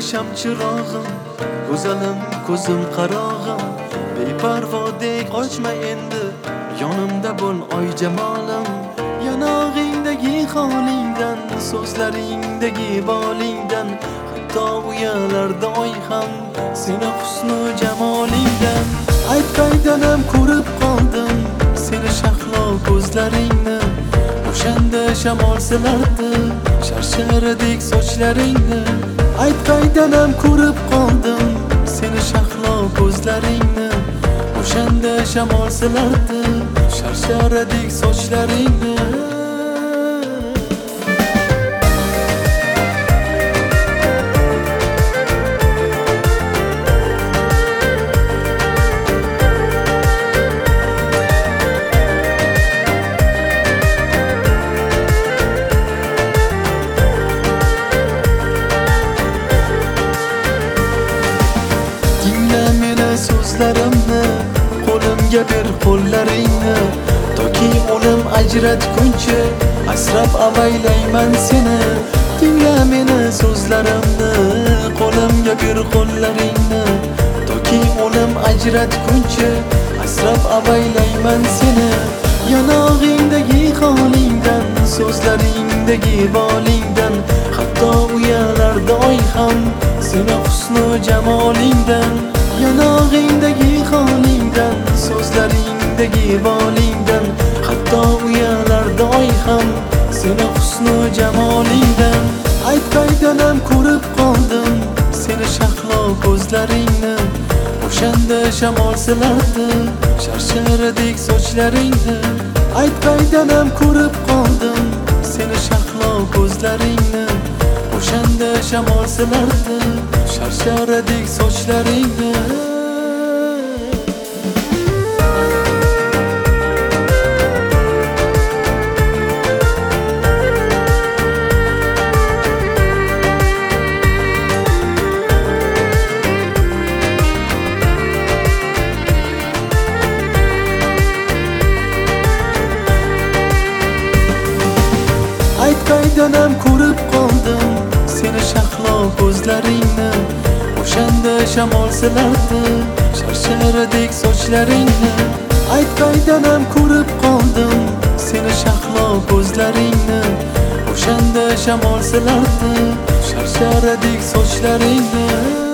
sham chirog'im, go'zalim ko'zim qarog'im, beparvodek qochma endi, yonimda bo'l oy jamolim. Yanog'ingdagi holingdan, so'zlaringdagi bolingdan, hatto uyalarda oy ham seni husnu jamolingdan. Ayt qaydanam ko'rib qoldim seni shahlo ko'zlaringni, o'shanda shamol silardi sharsharadek sochlaringni. Ayt qaydanam ko'rib qoldim seni shahlo ko'zlaringni, o'shanda shamol silardi sharsharadek sochlaringni. So'zlarimni qo'limga ber qo'llaringni, toki o'lim ajratguncha asrab avaylayman seni. Tingla meni so'zlarimni, qo'limga ber qo'llaringni, toki o'lim ajratguncha asrab avaylayman seni. Yanog'ingdagi holingdan, so'zlaringdagi bolingdan, hatto uyalarda oy ham seni husnu jamolingdan. Yanog'ingdagi holingdan, so'zlaringdagi bolingdan, hatto uyalarda oy ham seni husnu jamolingdan. Ayt qaydanam ko'rib qoldim seni shahlo ko'zlaringni, o'shanda shamol silardi sharsharadek sochlaringni. Ayt qaydanam ko'rib qoldim seni shahlo ko'zlaringni, o'shanda shamol silardi sharsharadek sochlaringni. Ayt qaydanam ko'rib qoldim seni shahlo ko'zlaringni, o'shanda shamol silardi sharsharadek sochlaringni. Ayt qaydanam ko'rib qoldim seni shahlo ko'zlaringni, o'shanda shamol silardi sharsharadek sochlaringni.